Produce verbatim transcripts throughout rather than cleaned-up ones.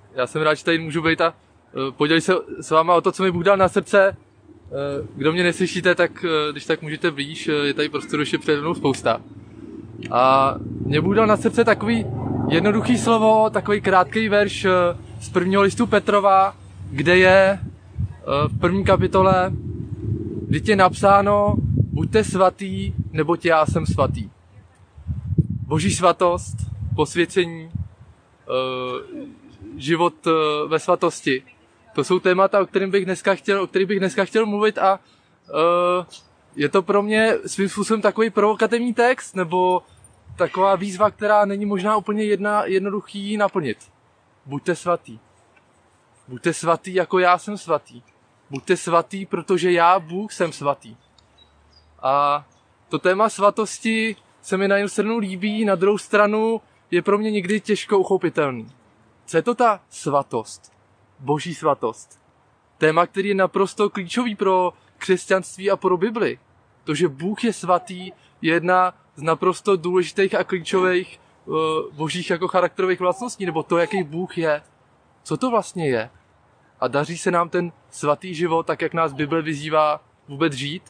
já jsem rád, že tady můžu být a podělit se s váma o to, co mi Bůh dal na srdce. Kdo mě neslyšíte, tak když tak můžete blíž, je tady prostoru ještě přede mnou spousta. A mě Bůh dal na srdce takový jednoduchý slovo, takový krátký verš z prvního listu Petrova, kde je v první kapitole, kdy je napsáno: buďte svatý, neboť já jsem svatý. Boží svatost, posvěcení, život ve svatosti. To jsou témata, o kterých bych dneska chtěl, o kterých bych dneska chtěl mluvit a je to pro mě svým způsobem takový provokativní text, nebo taková výzva, která není možná úplně jedna, jednoduchý naplnit. Buďte svatý. Buďte svatý, jako já jsem svatý. Buďte svatý, protože já, Bůh, jsem svatý. A to téma svatosti se mi na jednu stranu líbí, na druhou stranu je pro mě někdy těžko uchopitelný. Co je to ta svatost? Boží svatost. Téma, který je naprosto klíčový pro křesťanství a pro Bibli. To, že Bůh je svatý, je jedna z naprosto důležitých a klíčových uh, božích jako charakterových vlastností, nebo to, jaký Bůh je. Co to vlastně je? A daří se nám ten svatý život, tak jak nás Bible vyzývá, vůbec žít?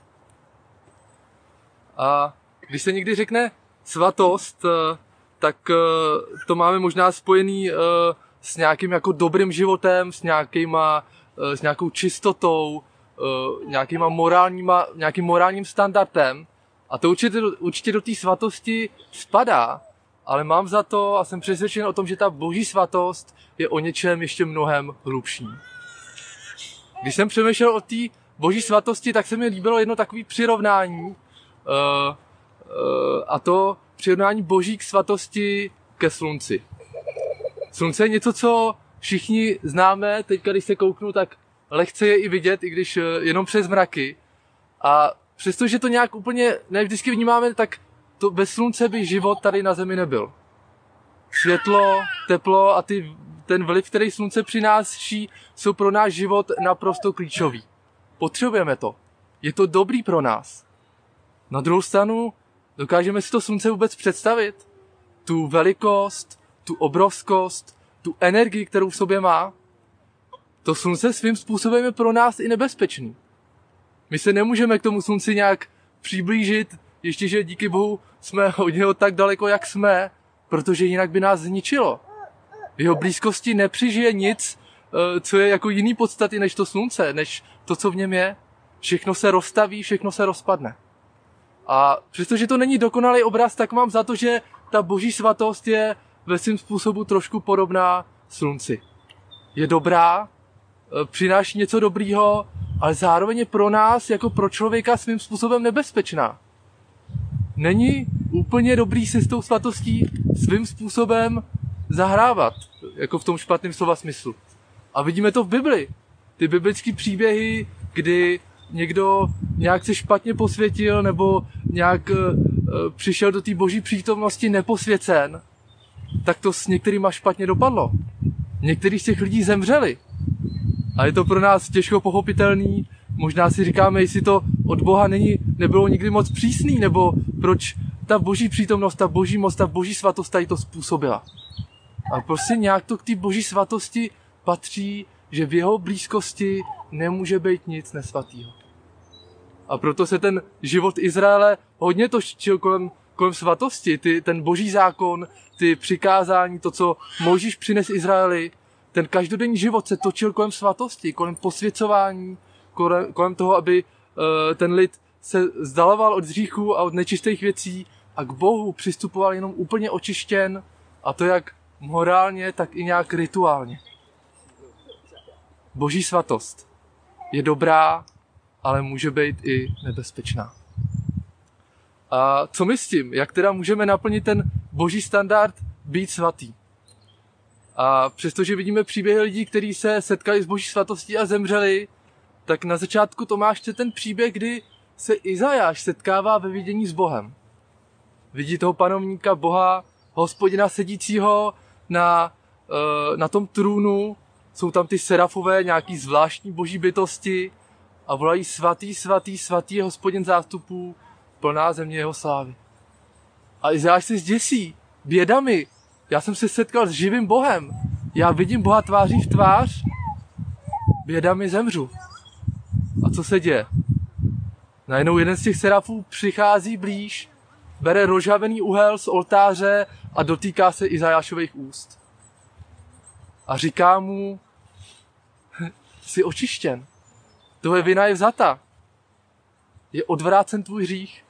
A když se někdy řekne svatost, tak to máme možná spojený s nějakým jako dobrým životem, s, nějakýma, s nějakou čistotou, nějakýma morálníma, nějakým morálním standardem. A to určitě, určitě do té svatosti spadá. Ale mám za to a jsem přesvědčen o tom, že ta boží svatost je o něčem ještě mnohem hlubší. Když jsem přemýšlel o té boží svatosti, tak se mi líbilo jedno takové přirovnání. Uh, uh, a to přirovnání boží k svatosti ke slunci. Slunce je něco, co všichni známe. Teď, když se kouknu, tak lehce je i vidět, i když uh, jenom přes mraky. A přestože to nějak úplně ne vždycky vnímáme, tak to bez slunce by život tady na zemi nebyl. Světlo, teplo a ty, ten vliv, který slunce přináší, jsou pro náš život naprosto klíčový. Potřebujeme to. Je to dobrý pro nás. Na druhou stranu, dokážeme si to slunce vůbec představit? Tu velikost, tu obrovskost, tu energii, kterou v sobě má? To slunce svým způsobem je pro nás i nebezpečný. My se nemůžeme k tomu slunci nějak přiblížit, ještě že díky Bohu jsme od něho tak daleko, jak jsme, protože jinak by nás zničilo. V jeho blízkosti nepřižije nic, co je jako jiný podstaty než to slunce, než to, co v něm je. Všechno se roztaví, všechno se rozpadne. A přestože to není dokonalý obraz, tak mám za to, že ta boží svatost je ve svém způsobu trošku podobná slunci. Je dobrá, přináší něco dobrýho, ale zároveň je pro nás, jako pro člověka, svým způsobem nebezpečná. Není úplně dobrý si s tou svatostí svým způsobem zahrávat, jako v tom špatném slova smyslu. A vidíme to v Bibli. Ty biblické příběhy, kdy někdo nějak se špatně posvětil nebo nějak uh, přišel do té boží přítomnosti neposvěcen, tak to s některýma špatně dopadlo. Některý z těch lidí zemřeli. A je to pro nás těžko pochopitelný. Možná si říkáme, jestli to od Boha není, nebylo nikdy moc přísný, nebo proč ta boží přítomnost, ta boží moc, ta boží svatost tady to způsobila. Ale prostě nějak to k té boží svatosti patří, že v jeho blízkosti nemůže být nic nesvatýho. A proto se ten život Izraele hodně točil kolem, kolem svatosti. Ty, ten boží zákon, ty přikázání, to, co Mojžíš přines Izraeli, ten každodenní život se točil kolem svatosti, kolem posvěcování, kolem, kolem toho, aby uh, ten lid se vzdaloval od hříchu a od nečistých věcí a k Bohu přistupoval jenom úplně očištěn, a to jak morálně, tak i nějak rituálně. Boží svatost je dobrá, ale může být i nebezpečná. A co my s tím? Jak teda můžeme naplnit ten boží standard být svatý? A přestože vidíme příběhy lidí, kteří se setkali s boží svatostí a zemřeli, tak na začátku Tomáš čte ten příběh, kdy se Izajáš setkává ve vidění s Bohem. Vidí toho panovníka Boha, Hospodina sedícího na, na tom trůnu, jsou tam ty serafové, nějaký zvláštní boží bytosti a volají svatý, svatý, svatý je Hospodin zástupů, plná země jeho slávy. A Izajáš se zděsí, běda mi, já jsem se setkal s živým Bohem, já vidím Boha tváří v tvář, běda mi, zemřu. A co se děje? Najednou jeden z těch serafů přichází blíž, bere rozžhavený uhel z oltáře a dotýká se Izajášových úst. A říká mu, jsi očištěn, tvoje vina je vzata, je odvrácen tvůj hřích.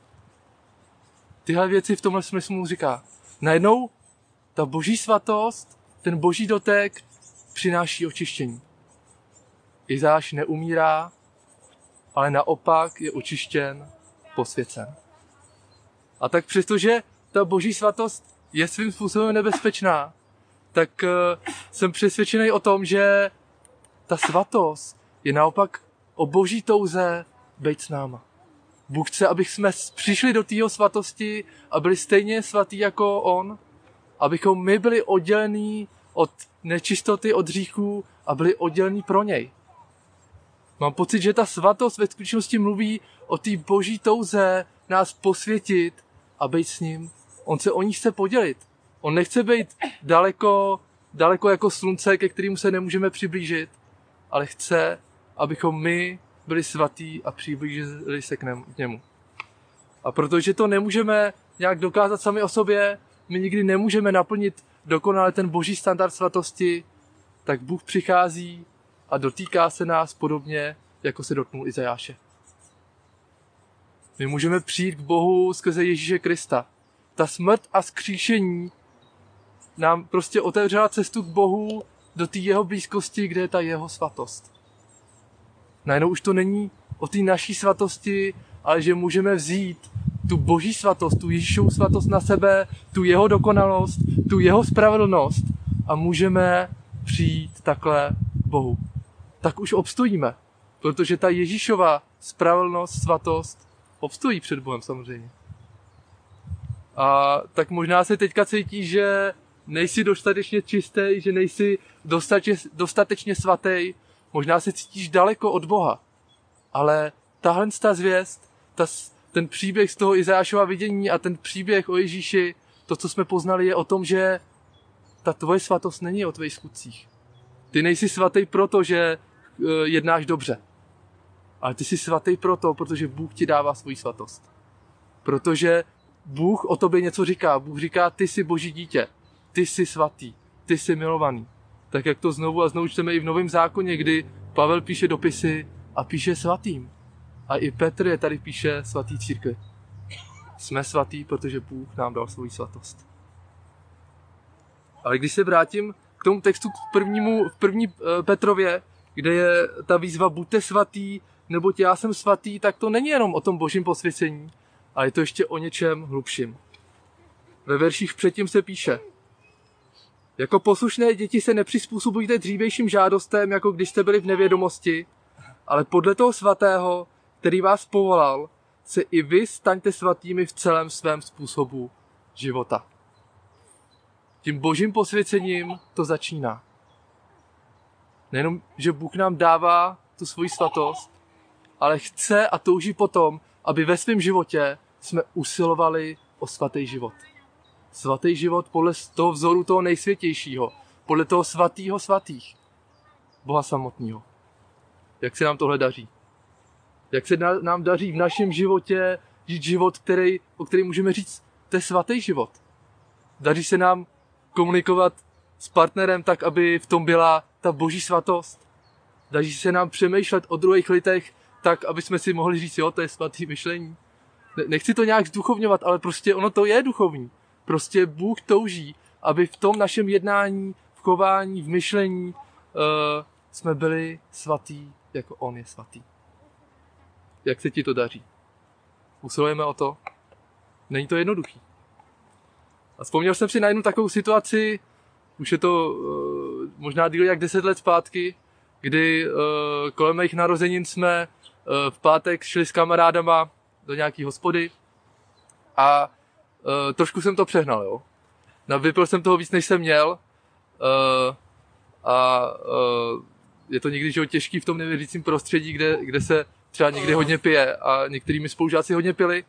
Tyhle věci v tomhle smyslu mu říká. Najednou ta boží svatost, ten boží dotek přináší očištění. Izáš neumírá, ale naopak je očištěn, posvěcen. A tak přestože ta boží svatost je svým způsobem nebezpečná, tak uh, jsem přesvědčený o tom, že ta svatost je naopak o boží touze být s náma. Bůh chce, abych jsme přišli do tého svatosti a byli stejně svatý jako on, abychom my byli oddělení od nečistoty, od hříchů a byli oddělení pro něj. Mám pocit, že ta svatost ve skutečnosti mluví o té boží touze nás posvětit a být s ním. On se o ní chce podělit. On nechce být daleko, daleko jako slunce, ke kterému se nemůžeme přiblížit, ale chce, abychom my byli svatí a přiblížili se k němu. A protože to nemůžeme nějak dokázat sami o sobě, my nikdy nemůžeme naplnit dokonale ten boží standard svatosti, tak Bůh přichází a dotýká se nás podobně, jako se dotknul Izajáše. My můžeme přijít k Bohu skrze Ježíše Krista. Ta smrt a vzkříšení nám prostě otevřela cestu k Bohu do té jeho blízkosti, kde je ta jeho svatost. Najednou už to není o té naší svatosti, ale že můžeme vzít tu boží svatost, tu Ježíšovu svatost na sebe, tu jeho dokonalost, tu jeho spravedlnost a můžeme přijít takhle k Bohu. Tak už obstojíme, protože ta Ježíšova spravedlnost, svatost obstojí před Bohem samozřejmě. A tak možná se teďka cítíš, že nejsi dostatečně čistý, že nejsi dostatečně, dostatečně svatý, možná se cítíš daleko od Boha. Ale tahle ta zvěst, ta, ten příběh z toho Izajášova vidění a ten příběh o Ježíši, to, co jsme poznali, je o tom, že ta tvoje svatost není o tvých skutcích. Ty nejsi svatý proto, že uh, jednáš dobře. Ale ty jsi svatý proto, protože Bůh ti dává svoji svatost. Protože Bůh o tobě něco říká. Bůh říká, ty jsi boží dítě. Ty jsi svatý. Ty jsi milovaný. Tak jak to znovu a znovu čteme i v Novém zákoně, kdy Pavel píše dopisy a píše svatým. A i Petr je tady píše svatý církvi. Jsme svatý, protože Bůh nám dal svoji svatost. Ale když se vrátím k tomu textu k prvnímu, v první Petrově, kde je ta výzva buďte svatý, neboť já jsem svatý, tak to není jenom o tom božím posvěcení, ale je to ještě o něčem hlubším. Ve verších předtím se píše: jako poslušné děti se nepřizpůsobujte dřívějším žádostem, jako když jste byli v nevědomosti, ale podle toho svatého, který vás povolal, se i vy staňte svatými v celém svém způsobu života. Tím božím posvěcením to začíná. Nejenom, že Bůh nám dává tu svoji svatost, ale chce a touží potom, aby ve svém životě jsme usilovali o svatý život. Svatý život podle toho vzoru toho nejsvětějšího, podle toho svatýho svatých, Boha samotného. Jak se nám tohle daří? Jak se nám daří v našem životě žít život, který, o který můžeme říct, to je svatý život. Daří se nám komunikovat s partnerem tak, aby v tom byla ta boží svatost. Daří se nám přemýšlet o druhých lidech tak, aby jsme si mohli říct, jo, to je svatý myšlení. Nechci to nějak zduchovňovat, ale prostě ono to je duchovní. Prostě Bůh touží, aby v tom našem jednání, v chování, v myšlení uh, jsme byli svatý, jako on je svatý. Jak se ti to daří? Usilujeme o to? Není to jednoduchý. A vzpomněl jsem si na jednu takovou situaci, už je to uh, možná díl jak deset let zpátky, kdy uh, kolem mých narozenin jsme uh, v pátek šli s kamarádama do nějaký hospody a uh, trošku jsem to přehnal, jo. Vypil jsem toho víc, než jsem měl uh, a uh, je to někdy že, těžký v tom nevěřícím prostředí, kde, kde se třeba někdy hodně pije a některými spolužáci hodně pili.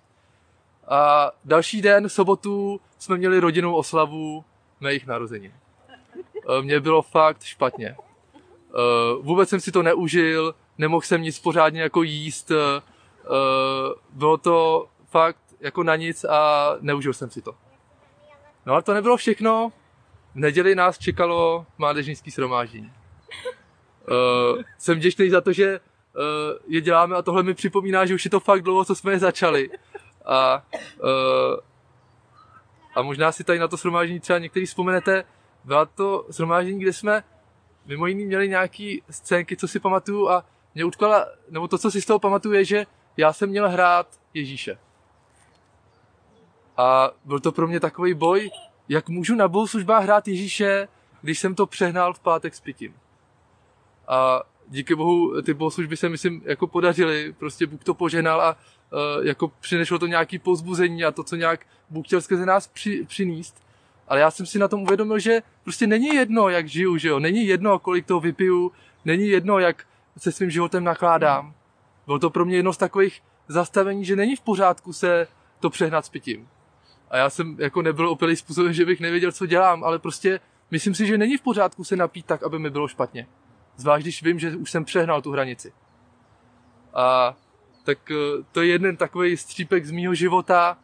A další den, v sobotu, jsme měli rodinnou oslavu mých narozenin. Mně bylo fakt špatně. Vůbec jsem si to neužil, nemohl jsem nic pořádně jako jíst. Bylo to fakt jako na nic a neužil jsem si to. No ale to nebylo všechno. V neděli nás čekalo mládežnický shromáždění. Jsem vděčný za to, že je děláme a tohle mi připomíná, že už je to fakt dlouho, co jsme je začali. A, a možná si tady na to shromáždění třeba některý vzpomenete. Bylo to shromáždění, kde jsme mimo jiný měli nějaký scénky, co si pamatuju a mě utkala, nebo to, co si z toho pamatuju, je, že já jsem měl hrát Ježíše. A byl to pro mě takový boj, jak můžu na bohoslužbách hrát Ježíše, když jsem to přehnal v pátek s pitím. A díky bohu ty bohoslužby se myslím jako podařily, prostě Bůh to požehnal a uh, jako přineslo to nějaký povzbuzení a to, co nějak Bůh chtěl skrze nás při, přinést. Ale já jsem si na tom uvědomil, že prostě není jedno, jak žiju, že jo? Není jedno, kolik toho vypiju, není jedno, jak se svým životem nakládám. Bylo to pro mě jedno z takových zastavení, že není v pořádku se to přehnat s pitím. A já jsem jako nebyl opilý způsobem, že bych nevěděl, co dělám, ale prostě myslím si, že není v pořádku se napít tak, aby mi bylo špatně. Zvlášť, když vím, že už jsem přehnal tu hranici. A tak to je jeden takový střípek z mýho života,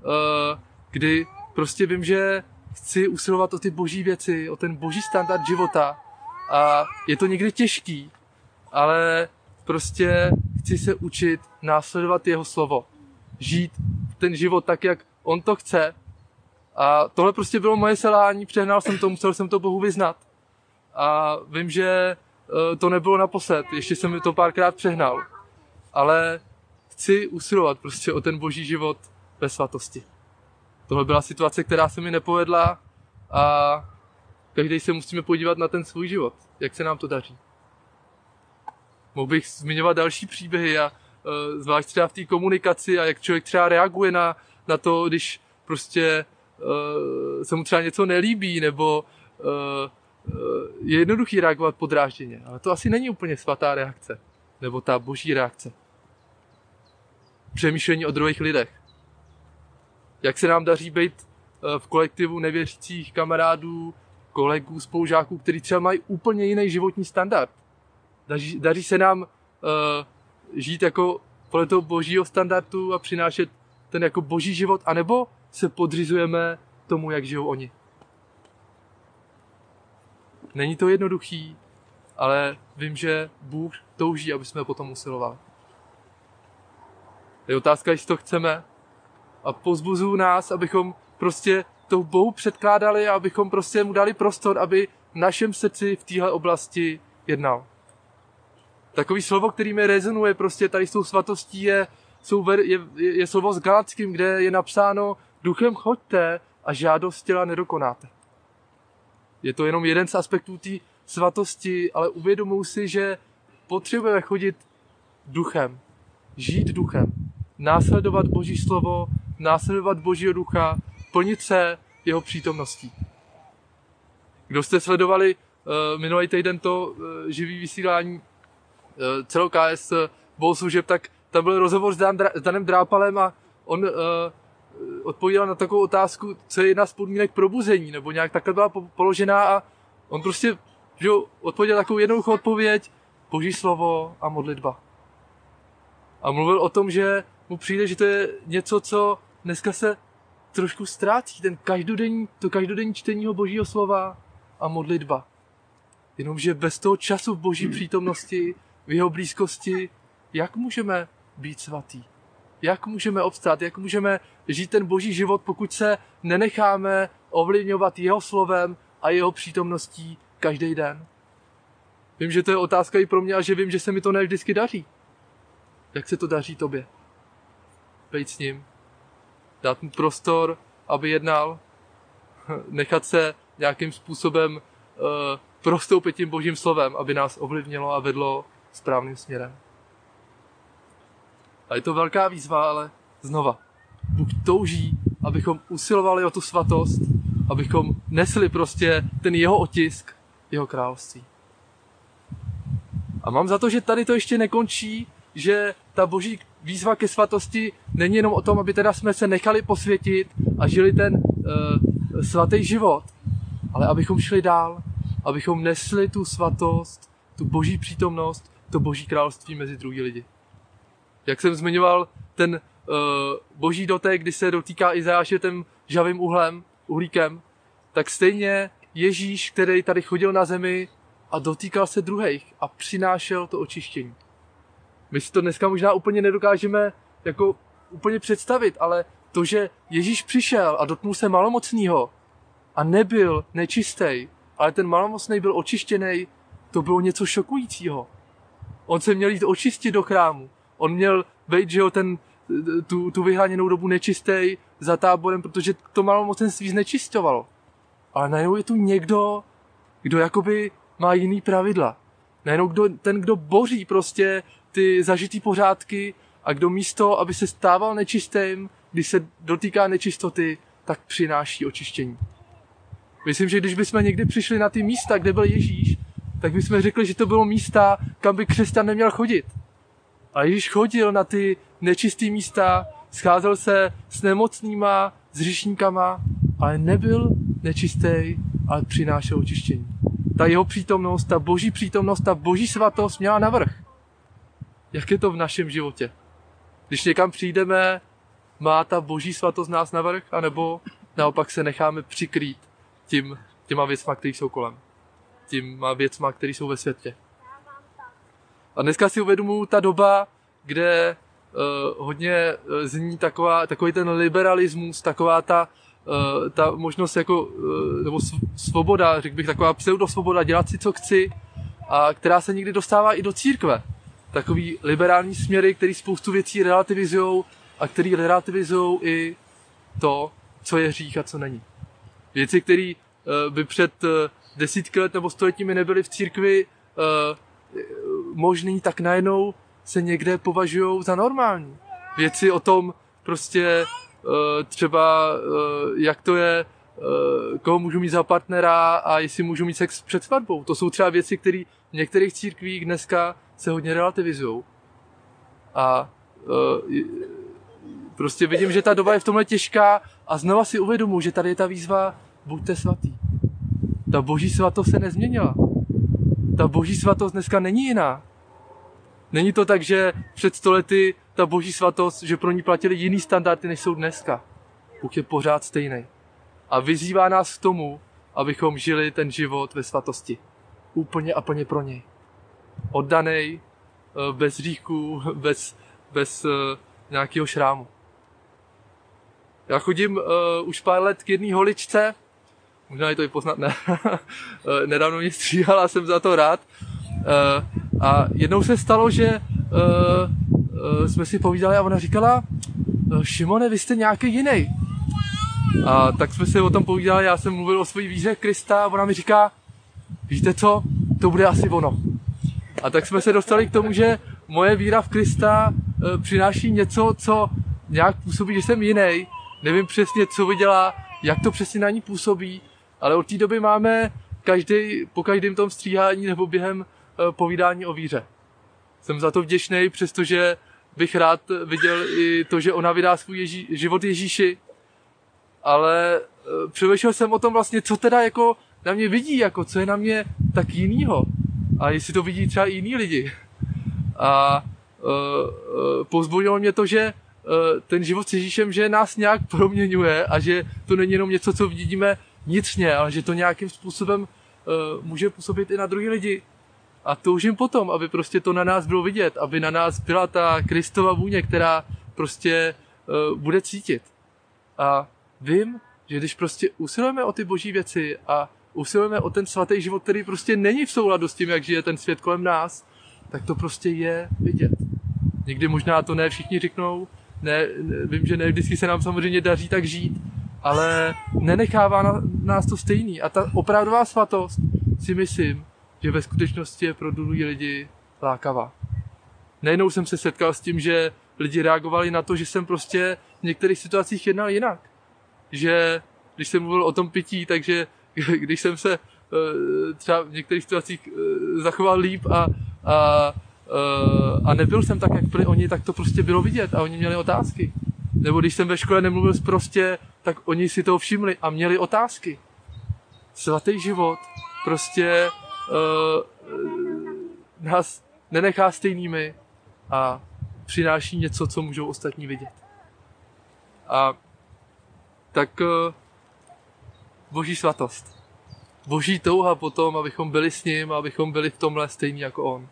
kdy prostě vím, že chci usilovat o ty boží věci, o ten boží standard života. A je to někdy těžký, ale prostě chci se učit následovat jeho slovo. Žít ten život tak, jak on to chce. A tohle prostě bylo moje selhání, přehnal jsem to, musel jsem to Bohu vyznat. A vím, že to nebylo naposled, ještě jsem to párkrát přehnal. Ale chci usilovat prostě o ten boží život ve svatosti. Tohle byla situace, která se mi nepovedla a každý se musíme podívat na ten svůj život, jak se nám to daří. Mohl bych zmiňovat další příběhy a uh, zvlášť třeba v té komunikaci a jak člověk třeba reaguje na, na to, když prostě uh, se mu třeba něco nelíbí, nebo uh, uh, je jednoduchý reagovat podrážděně, ale to asi není úplně svatá reakce, nebo ta boží reakce. Přemýšlení o druhých lidech. Jak se nám daří být uh, v kolektivu nevěřících kamarádů, kolegů, spolužáků, kteří třeba mají úplně jiný životní standard. Daří, daří se nám uh, žít jako podle toho božího standardu a přinášet ten jako boží život, anebo se podřizujeme tomu, jak žijou oni. Není to jednoduchý, ale vím, že Bůh touží, aby jsme potom usilovali. Je otázka, jestli to chceme, a povzbuzuju nás, abychom prostě to Bohu předkládali a abychom prostě mu dali prostor, aby v našem srdci v téhle oblasti jednal. Takový slovo, který mi rezonuje prostě tady s tou svatostí, je, je, je, je slovo s Galackým, kde je napsáno: duchem choďte a žádost těla nedokonáte. Je to jenom jeden z aspektů té svatosti, ale uvědomuji si, že potřebujeme chodit duchem, žít duchem, následovat Boží slovo, následovat Božího ducha, plnit se jeho přítomností. Kdo jste sledovali uh, minulý týden to uh, živý vysílání uh, celou K S bohoslužeb, tak tam byl rozhovor s, Dan, s Danem Drápalem a on uh, odpovídal na takovou otázku, co je jedna z podmínek probuzení, nebo nějak takhle byla položená a on prostě že odpověděl takovou jednoduchou odpověď: Boží slovo a modlitba. A mluvil o tom, že mu přijde, že to je něco, co dneska se trošku ztrácí, ten každodenní, to každodenní čtení Božího slova a modlitba. Jenomže bez toho času v Boží přítomnosti, v jeho blízkosti, jak můžeme být svatý? Jak můžeme obstát? Jak můžeme žít ten Boží život, pokud se nenecháme ovlivňovat jeho slovem a jeho přítomností každý den? Vím, že to je otázka i pro mě a že vím, že se mi to ne vždycky daří. Jak se to daří tobě? Bejt s ním, dát mu prostor, aby jednal, nechat se nějakým způsobem uh, prostoupit tím Božím slovem, aby nás ovlivnilo a vedlo správným směrem. A je to velká výzva, ale znova, Bůh touží, abychom usilovali o tu svatost, abychom nesli prostě ten jeho otisk, jeho království. A mám za to, že tady to ještě nekončí, že ta Boží výzva ke svatosti není jenom o tom, aby teda jsme se nechali posvětit a žili ten uh, svatý život, ale abychom šli dál, abychom nesli tu svatost, tu boží přítomnost, to boží království mezi druhý lidi. Jak jsem zmiňoval, ten uh, boží dotek, kdy se dotýká Izajáše tím žavým uhlem, uhlíkem, tak stejně Ježíš, který tady chodil na zemi a dotýkal se druhých a přinášel to očištění. My si to dneska možná úplně nedokážeme jako úplně představit, ale to, že Ježíš přišel a dotknul se malomocného a nebyl nečistý, ale ten malomocný byl očištěný, to bylo něco šokujícího. On se měl jít očistit do chrámu. On měl být, že jo, ten, tu, tu vyhraněnou dobu nečistý za táborem, protože to malomocenství znečisťovalo. Ale najednou je tu někdo, kdo jakoby má jiný pravidla. Najednou kdo, ten, kdo boří prostě ty zažitý pořádky a kdo místo, aby se stával nečistým, když se dotýká nečistoty, tak přináší očištění. Myslím, že když bychom někdy přišli na ty místa, kde byl Ježíš, tak bychom řekli, že to bylo místa, kam by křesťan neměl chodit. A Ježíš chodil na ty nečistý místa, scházel se s nemocnýma, s hříšníkama, ale nebyl nečistý, ale přinášel očištění. Ta jeho přítomnost, ta boží přítomnost, ta boží svatost měla navrch. Jak je to v našem životě? Když někam přijdeme, má ta boží svatost nás navrch, anebo naopak se necháme přikrýt tím, těma věcma, které jsou kolem. Těma věcma, které jsou ve světě. A dneska si uvědomuji ta doba, kde uh, hodně uh, zní taková, takový ten liberalismus, taková ta, uh, ta možnost jako, uh, nebo svoboda, řekl bych, taková pseudosvoboda, dělat si, co chci, a která se někdy dostává i do církve. Takový liberální směry, který spoustu věcí relativizujou a který relativizují i to, co je hřích a co není. Věci, které uh, by před uh, desítky let nebo stoletími nebyly v církvi uh, možný, tak najednou se někde považují za normální. Věci o tom prostě uh, třeba, uh, jak to je, uh, koho můžu mít za partnera a jestli můžu mít sex před svatbou. To jsou třeba věci, které v některých církvích dneska se hodně relativizují. A uh, prostě vidím, že ta doba je v tomhle těžká a znova si uvědomuji, že tady je ta výzva buďte svatý. Ta boží svatost se nezměnila. Ta boží svatost dneska není jiná. Není to tak, že před sto lety ta boží svatost, že pro ní platili jiný standardy, než jsou dneska. Bůh je pořád stejný. A vyzývá nás k tomu, abychom žili ten život ve svatosti. Úplně a plně pro něj. Oddanej, bez hříchu, bez, bez uh, nějakého šrámu. Já chodím uh, už pár let k jedné holičce, možná je to i poznat, ne. Nedávno mě stříhala, jsem za to rád. A jednou se stalo, že jsme si povídali a ona říkala, Šimone, vy jste nějaký jiný. A tak jsme si o tom povídali, já jsem mluvil o své víře Krista a ona mi říká, víte co, to bude asi ono. A tak jsme se dostali k tomu, že moje víra v Krista přináší něco, co nějak působí, že jsem jiný. Nevím přesně, co vydělá, jak to přesně na ní působí, ale od té doby máme každý, po každém tom stříhání nebo během uh, povídání o víře. Jsem za to vděčný, přestože bych rád viděl i to, že ona vydá svůj Ježí, život Ježíši, ale uh, přemýšlel jsem o tom vlastně, co teda jako na mě vidí, jako co je na mě tak jinýho. A jestli to vidí třeba i jiní lidi. A uh, uh, povzbudilo mě to, že uh, ten život s Ježíšem, že nás nějak proměňuje a že to není jenom něco, co vidíme vnitřně, ale že to nějakým způsobem uh, může působit i na druhý lidi. A toužím potom, aby prostě to na nás bylo vidět, aby na nás byla ta Kristova vůně, která prostě uh, bude cítit. A vím, že když prostě usilujeme o ty boží věci a usilujeme o ten svatý život, který prostě není v souladu s tím, jak žije ten svět kolem nás, tak to prostě je vidět. Někdy možná to ne všichni řeknou, ne, ne, vím, že ne vždycky se nám samozřejmě daří tak žít, ale nenechává na, nás to stejný. A ta opravdová svatost si myslím, že ve skutečnosti je pro druhý lidi lákavá. Nejednou jsem se setkal s tím, že lidi reagovali na to, že jsem prostě v některých situacích jednal jinak. Že když jsem mluvil o tom pití, takže když jsem se třeba v některých situacích zachoval líp a, a, a nebyl jsem tak, jak byli oni, tak to prostě bylo vidět a oni měli otázky. Nebo když jsem ve škole nemluvil sprostě, tak oni si toho všimli a měli otázky. Svatý život prostě uh, nás nenechá stejnými a přináší něco, co můžou ostatní vidět. A tak uh, Boží svatost. Boží touha po tom, abychom byli s ním, abychom byli v tomhle stejní jako on.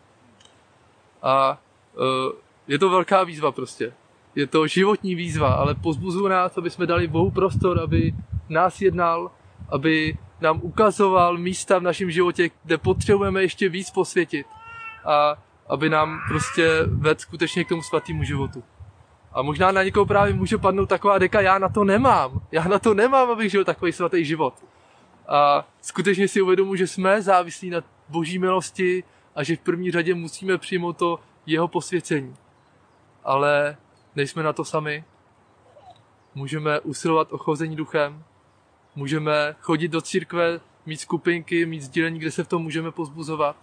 A uh, je to velká výzva prostě. Je to životní výzva, ale pozbuzuju nás, aby jsme dali Bohu prostor, aby nás jednal, aby nám ukazoval místa v našem životě, kde potřebujeme ještě víc posvětit a aby nám prostě vedl skutečně k tomu svatému životu. A možná na někoho právě může padnout taková deka, já na to nemám. Já na to nemám, abych žil takový svatý život. A skutečně si uvědomuji, že jsme závislí na Boží milosti a že v první řadě musíme přijmout to jeho posvěcení. Ale nejsme na to sami. Můžeme usilovat o chození duchem. Můžeme chodit do církve, mít skupinky, mít sdílení, kde se v tom můžeme pozbuzovat.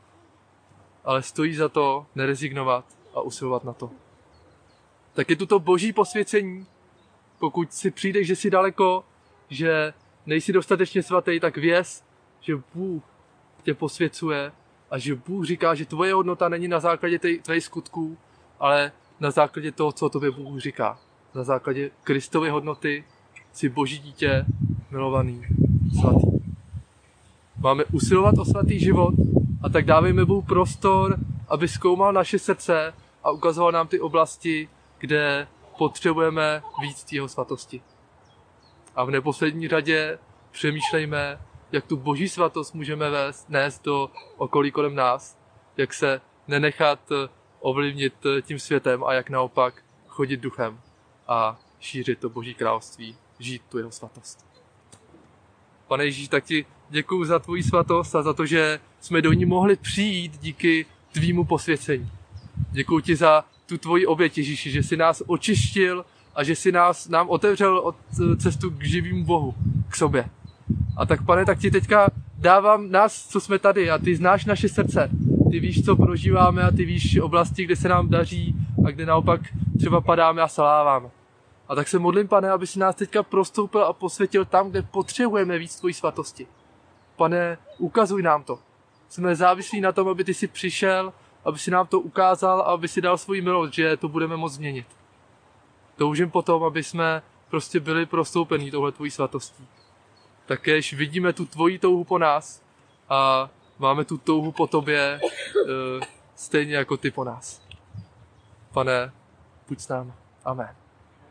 Ale stojí za to nerezignovat a usilovat na to. Tak je tu to Boží posvěcení. Pokud si přijdeš, že jsi daleko, že nejsi dostatečně svatý, tak věz, že Bůh tě posvěcuje a že Bůh říká, že tvoje hodnota není na základě tvých skutků, ale na základě toho, co tobě Bůh říká. Na základě Kristovy hodnoty jsi Boží dítě, milovaný, svatý. Máme usilovat o svatý život a tak dávejme Bohu prostor, aby zkoumal naše srdce a ukazoval nám ty oblasti, kde potřebujeme víc jeho svatosti. A v neposlední řadě přemýšlejme, jak tu Boží svatost můžeme vést, nést do okolí kolem nás, jak se nenechat ovlivnit tím světem a jak naopak chodit duchem a šířit to Boží království, žít tu jeho svatost. Pane Ježíši, tak ti děkuju za tvoji svatost a za to, že jsme do ní mohli přijít díky tvýmu posvěcení. Děkuju ti za tu tvoji oběť, Ježíši, že jsi nás očistil a že jsi nás, nám otevřel od cestu k živému Bohu, k sobě. A tak, Pane, tak ti teďka dávám nás, co jsme tady a ty znáš naše srdce. Ty víš, co prožíváme a ty víš oblasti, kde se nám daří a kde naopak třeba padáme a saláváme. A tak se modlím, Pane, aby si nás teďka prostoupil a posvětil tam, kde potřebujeme víc tvojí svatosti. Pane, ukazuj nám to. Jsme závislí na tom, aby ty si přišel, aby si nám to ukázal a aby si dal svoji milost, že to budeme moct změnit. Toužím potom, aby jsme prostě byli prostoupení touhle tvojí svatostí. Takéž vidíme tu tvoji touhu po nás a máme tu touhu po tobě e, stejně jako ty po nás. Pane, buď s námi. Amen.